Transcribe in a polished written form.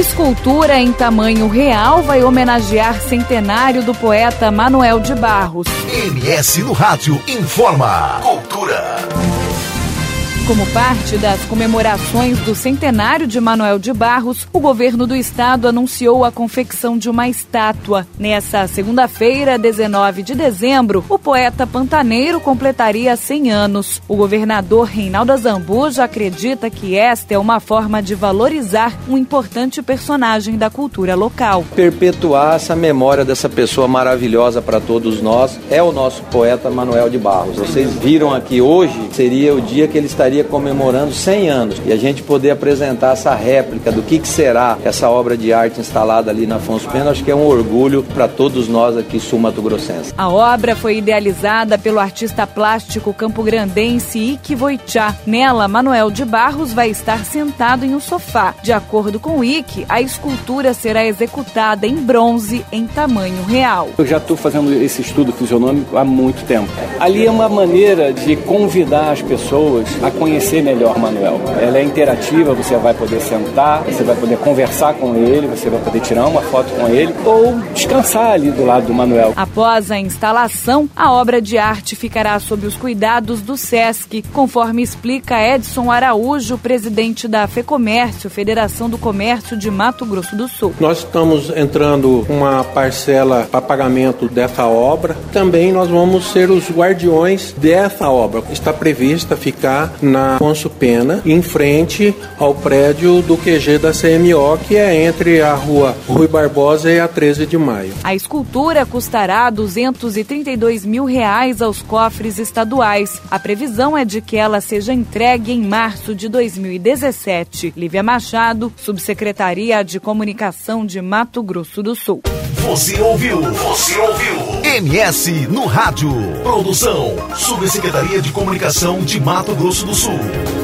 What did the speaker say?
Escultura em tamanho real vai homenagear centenário do poeta Manoel de Barros. MS no Rádio informa. Cultura. Como parte das comemorações do centenário de Manoel de Barros, o governo do estado anunciou a confecção de uma estátua. Nessa segunda-feira, 19 de dezembro, o poeta pantaneiro completaria 100 anos. O governador Reinaldo Azambuja acredita que esta é uma forma de valorizar um importante personagem da cultura local. Perpetuar essa memória dessa pessoa maravilhosa para todos nós é o nosso poeta Manoel de Barros. Vocês viram aqui hoje, seria o dia que ele estaria comemorando 100 anos e a gente poder apresentar essa réplica do que será essa obra de arte instalada ali na Afonso Pena, acho que é um orgulho para todos nós aqui sul-mato-grossenses. A obra foi idealizada pelo artista plástico campograndense Ike Voitiá. Nela, Manoel de Barros vai estar sentado em um sofá. De acordo com Ike, a escultura será executada em bronze em tamanho real. Eu já estou fazendo esse estudo fisionômico há muito tempo. Ali é uma maneira de convidar as pessoas a conhecer melhor Manoel. Ela é interativa, você vai poder sentar, você vai poder conversar com ele, você vai poder tirar uma foto com ele ou descansar ali do lado do Manoel. Após a instalação, a obra de arte ficará sob os cuidados do SESC, conforme explica Edson Araújo, presidente da FEComércio, Federação do Comércio de Mato Grosso do Sul. Nós estamos entrando uma parcela para pagamento dessa obra. Também nós vamos ser os guardiões dessa obra. Está prevista ficar na Afonso Pena, em frente ao prédio do QG da CMO, que é entre a rua Rui Barbosa e a 13 de maio. A escultura custará R$232 mil aos cofres estaduais. A previsão é de que ela seja entregue em março de 2017. Lívia Machado, Subsecretaria de Comunicação de Mato Grosso do Sul. Você ouviu MS no Rádio. Produção, Subsecretaria de Comunicação de Mato Grosso do Sul.